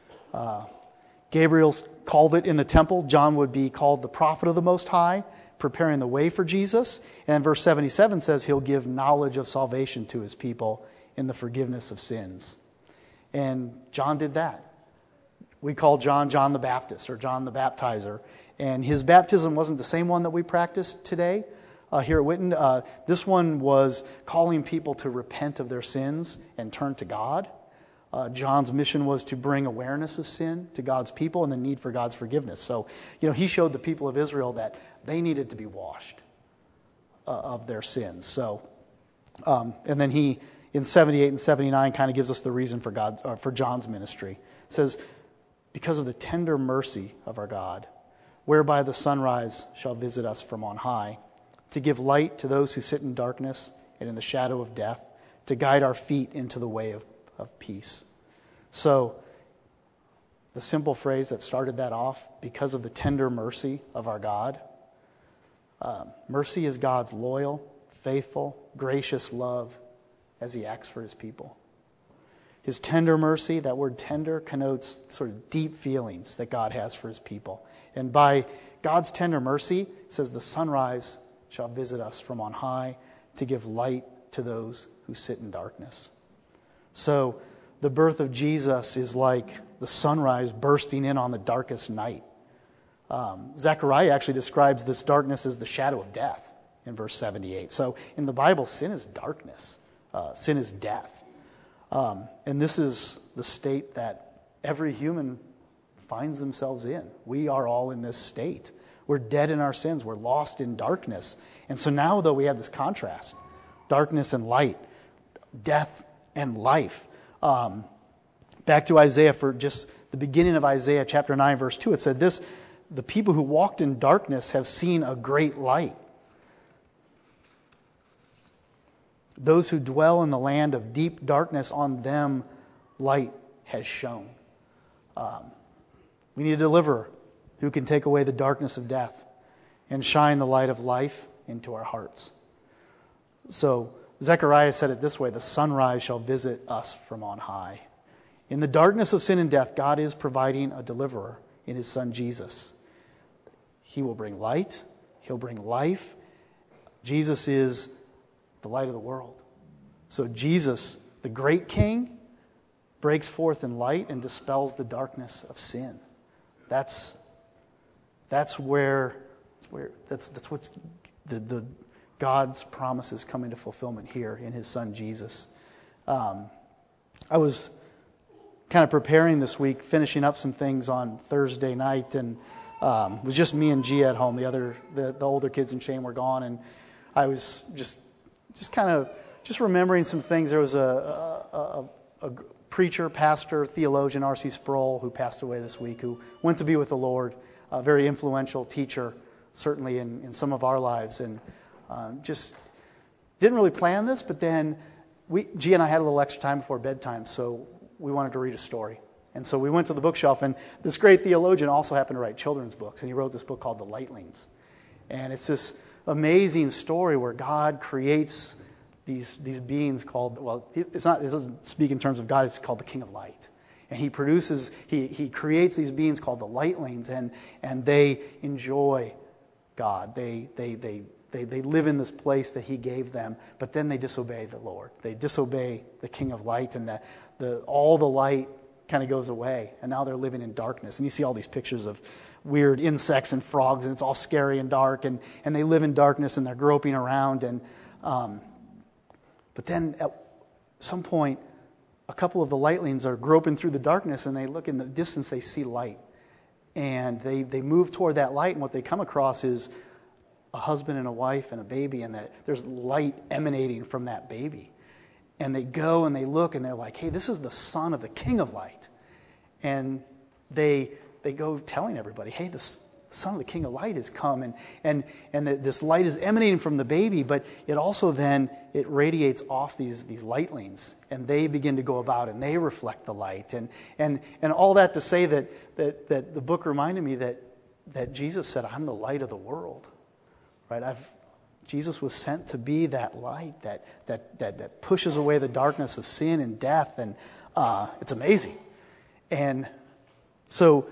Gabriel called it in the temple. John would be called the prophet of the Most High, preparing the way for Jesus. And verse 77 says he'll give knowledge of salvation to his people in the forgiveness of sins. And John did that. We call John the Baptist, or John the Baptizer. And his baptism wasn't the same one that we practice today here at Whitten. This one was calling people to repent of their sins and turn to God. John's mission was to bring awareness of sin to God's people and the need for God's forgiveness. So, he showed the people of Israel that they needed to be washed of their sins. So, and then he, in 78 and 79, kind of gives us the reason for John's ministry. It says, "Because of the tender mercy of our God, whereby the sunrise shall visit us from on high, to give light to those who sit in darkness and in the shadow of death, to guide our feet into the way of peace." So the simple phrase that started that off, because of the tender mercy of our God. Mercy is God's loyal, faithful, gracious love as he acts for his people. His tender mercy, that word tender, connotes sort of deep feelings that God has for his people. And by God's tender mercy, it says, "The sunrise shall visit us from on high to give light to those who sit in darkness." So the birth of Jesus is like the sunrise bursting in on the darkest night. Zechariah actually describes this darkness as the shadow of death in verse 78. So in the Bible, sin is darkness. Sin is death. And this is the state that every human finds themselves in. We are all in this state. We're dead in our sins. We're lost in darkness. And so now, though, we have this contrast. Darkness and light. Death and life. Back to Isaiah, for just the beginning of Isaiah chapter 9, verse 2, it said this, the people who walked in darkness have seen a great light. Those who dwell in the land of deep darkness, on them light has shone. We need a deliverer who can take away the darkness of death and shine the light of life into our hearts. So Zechariah said it this way, the sunrise shall visit us from on high. In the darkness of sin and death, God is providing a deliverer in his Son Jesus. He will bring light. He'll bring life. Jesus is the light of the world. So Jesus, the great King, breaks forth in light and dispels the darkness of sin. That's what's the God's promises come into fulfillment here in his Son Jesus. I was kind of preparing this week, finishing up some things on Thursday night, and it was just me and Gia at home. The older kids and Shane were gone, and I was just remembering some things. There was a preacher, pastor, theologian, R.C. Sproul, who passed away this week, who went to be with the Lord, a very influential teacher, certainly in some of our lives, and just didn't really plan this, but then Gia and I had a little extra time before bedtime, so we wanted to read a story. And so we went to the bookshelf, and this great theologian also happened to write children's books, and he wrote this book called The Lightlings. And it's this amazing story where God creates these beings called, well, it doesn't speak in terms of God, it's called the King of Light. And he creates these beings called the Lightlings, and they enjoy God. They live in this place that he gave them, but then they disobey the Lord. They disobey the King of Light, and all the light kind of goes away, and now they're living in darkness. And you see all these pictures of weird insects and frogs, and it's all scary and dark, and they live in darkness, and they're groping around. And but then at some point, a couple of the lightlings are groping through the darkness, and they look in the distance, they see light. And they move toward that light, and what they come across is a husband and a wife and a baby, and there's light emanating from that baby. And they go and they look, and they're like, hey, this is the son of the King of Light. And they go telling everybody, hey, the son of the King of Light has come, and this light is emanating from the baby, but it also then, it radiates off these lightlings, and they begin to go about, and they reflect the light. And all that to say that the book reminded me that Jesus said, I'm the light of the world. Right? Jesus was sent to be that light that pushes away the darkness of sin and death, and it's amazing. And so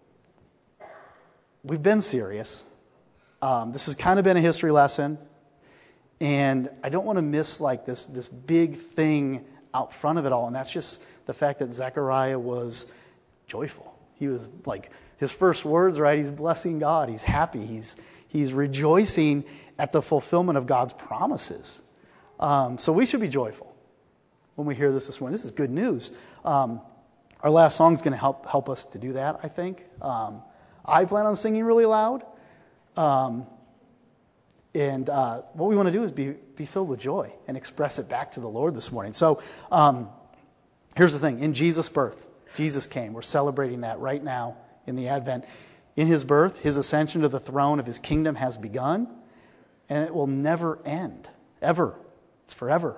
we've been serious. This has kind of been a history lesson, and I don't want to miss like this big thing out front of it all, and that's just the fact that Zechariah was joyful. He was like, his first words, right? He's blessing God. He's happy. He's rejoicing at the fulfillment of God's promises. So we should be joyful when we hear this morning. This is good news. Our last song is going to help us to do that, I think. I plan on singing really loud. And what we want to do is be filled with joy and express it back to the Lord this morning. So here's the thing. In Jesus' birth, Jesus came. We're celebrating that right now in the Advent. In his birth, his ascension to the throne of his kingdom has begun, and it will never end, ever. It's forever.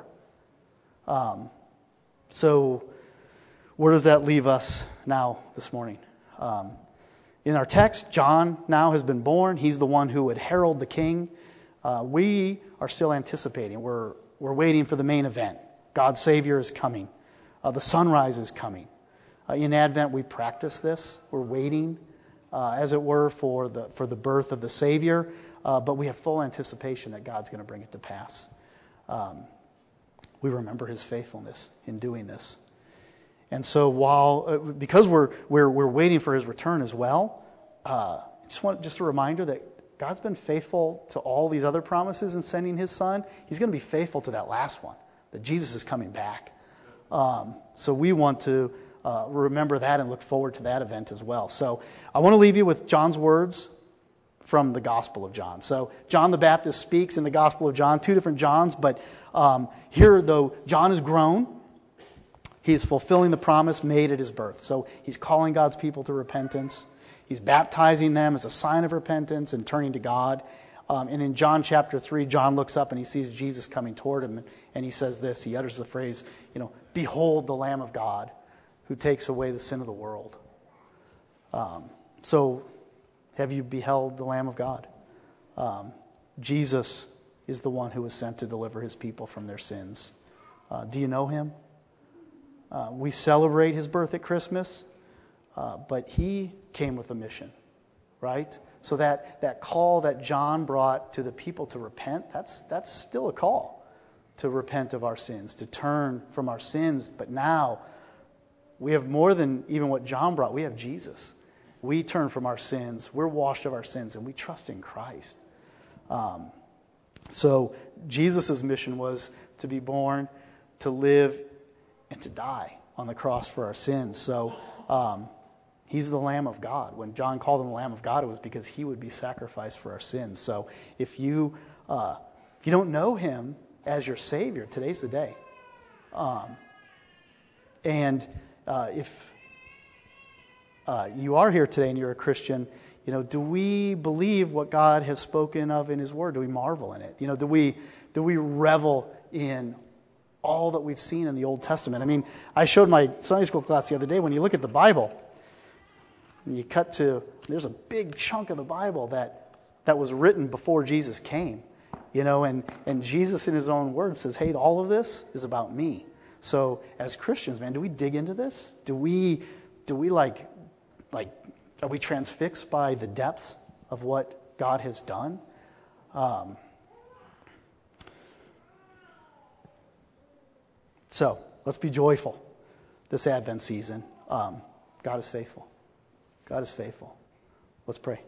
So where does that leave us now this morning? In our text, John now has been born. He's the one who would herald the king. We are still anticipating. We're waiting for the main event. God's Savior is coming. The sunrise is coming. In Advent, we practice this. We're waiting, as it were, for the birth of the Savior. But we have full anticipation that God's going to bring it to pass. We remember his faithfulness in doing this. And so because we're waiting for his return as well, just a reminder that God's been faithful to all these other promises in sending his son. He's going to be faithful to that last one, that Jesus is coming back. So we want to remember that and look forward to that event as well. So I want to leave you with John's words from the Gospel of John. So John the Baptist speaks in the Gospel of John, two different Johns, but here, though, John is grown. He is fulfilling the promise made at his birth. So he's calling God's people to repentance. He's baptizing them as a sign of repentance and turning to God. And in John chapter 3, John looks up and he sees Jesus coming toward him. And he says this, he utters the phrase, "Behold the Lamb of God who takes away the sin of the world." So have you beheld the Lamb of God? Jesus is the one who was sent to deliver his people from their sins. Do you know him? We celebrate his birth at Christmas, but he came with a mission, right? So that call that John brought to the people to repent, that's still a call to repent of our sins, to turn from our sins. But now we have more than even what John brought. We have Jesus. We turn from our sins. We're washed of our sins, and we trust in Christ. So Jesus' mission was to be born, to live, and to die on the cross for our sins. So he's the Lamb of God. When John called him the Lamb of God, it was because he would be sacrificed for our sins. So if you don't know him as your Savior, today's the day. If you are here today and you're a Christian, do we believe what God has spoken of in his word? Do we marvel in it? Do we revel in all that we've seen in the Old Testament? I mean, I showed my Sunday school class the other day, when you look at the Bible, and you cut to, there's a big chunk of the Bible that was written before Jesus came. And Jesus in his own words says, hey, all of this is about me. So as Christians, man, do we dig into this? Do we are we transfixed by the depths of what God has done? So let's be joyful this Advent season. God is faithful. God is faithful. Let's pray.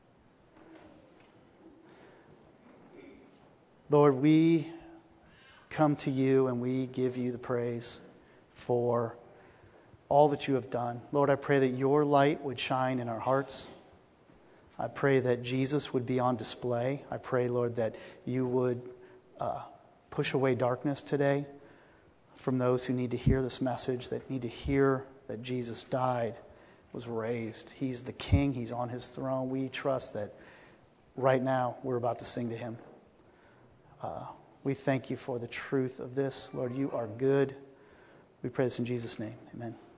Lord, we come to you and we give you the praise for all that you have done. Lord, I pray that your light would shine in our hearts. I pray that Jesus would be on display. I pray, Lord, that you would push away darkness today from those who need to hear this message, that need to hear that Jesus died, was raised. He's the King. He's on his throne. We trust that right now we're about to sing to him. We thank you for the truth of this. Lord, you are good. We pray this in Jesus' name. Amen.